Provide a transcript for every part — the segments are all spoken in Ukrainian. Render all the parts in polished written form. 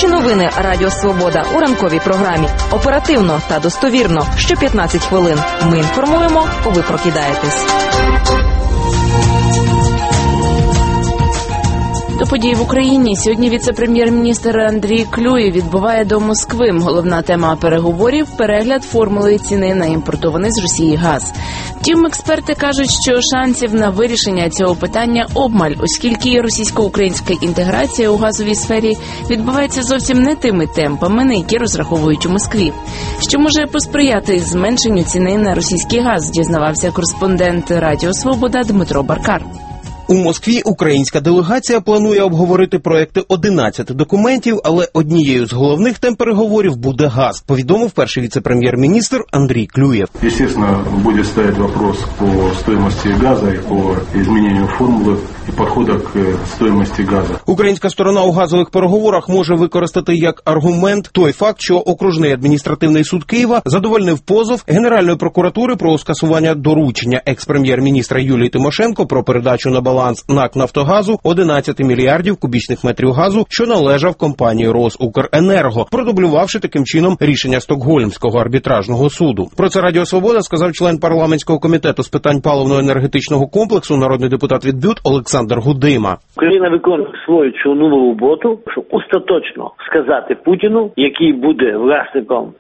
Перші новини Радіо Свобода у ранковій програмі. Оперативно та достовірно. Що 15 хвилин. Ми інформуємо, ви прокидаєтесь. До подій в Україні. Сьогодні віце-прем'єр-міністр Андрій Клюєв відбуває до Москви. Головна тема переговорів – перегляд формули ціни на імпортований з Росії газ. Втім, експерти кажуть, що шансів на вирішення цього питання обмаль, оскільки російсько-українська інтеграція у газовій сфері відбувається зовсім не тими темпами, на які розраховують у Москві. Що може посприяти зменшенню ціни на російський газ, дізнавався кореспондент Радіо Свобода Дмитро Баркар. У Москві українська делегація планує обговорити проекти 11 документів, але однією з головних тем переговорів буде газ, повідомив перший віце-прем'єр-міністр Андрій Клюєв. Естественно, буде стоять вопрос по стоимости газу і по зміненню формули і підходу к стоимости газу. Українська сторона у газових переговорах може використати як аргумент той факт, що окружний адміністративний суд Києва задовольнив позов Генеральної прокуратури про скасування доручення екс-прем'єр-міністра Юлії Тимошенко про передачу на баланс НАК «Нафтогазу» 11 мільярдів кубічних метрів газу, що належав компанії «Росукренерго», продублювавши таким чином рішення Стокгольмського арбітражного суду. Про це Радіо Свобода сказав член парламентського комітету з питань паливно-енергетичного комплексу, народний депутат від БЮТ Олександр Гудима. Україна виконує свою чорнову роботу, щоб остаточно сказати Путіну, який буде власником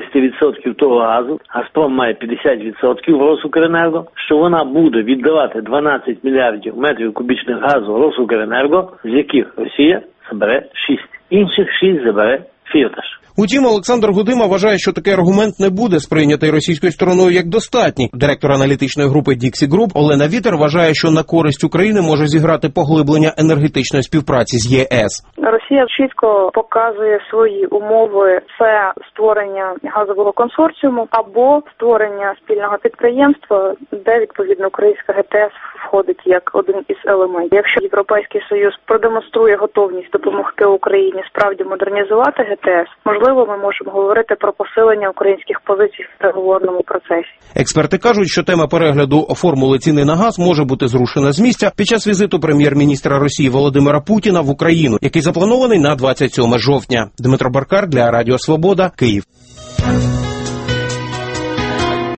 50% того газу, Газпром має 50% в «Росукренерго», що вона буде віддавати 12 мільярдів метрів кубічних газу «Росукренерго», з яких Росія забере 6. Інших 6 забере Фірташ. Утім, Олександр Гудима вважає, що такий аргумент не буде сприйнятий російською стороною як достатній. Директор аналітичної групи Діксі Груп Олена Вітер вважає, що на користь України може зіграти поглиблення енергетичної співпраці з ЄС. Росія чітко показує свої умови – це створення газового консорціуму або створення спільного підприємства, де відповідно українська ГТС входить як один із елементів. Якщо Європейський Союз продемонструє готовність допомогти Україні справді модернізувати ГТС, можливо, ми можемо говорити про посилення українських позицій в переговорному процесі. Експерти кажуть, що тема перегляду формули ціни на газ може бути зрушена з місця під час візиту прем'єр-міністра Росії Володимира Путіна в Україну, який запланований на 27 жовтня. Дмитро Баркар для Радіо Свобода, Київ.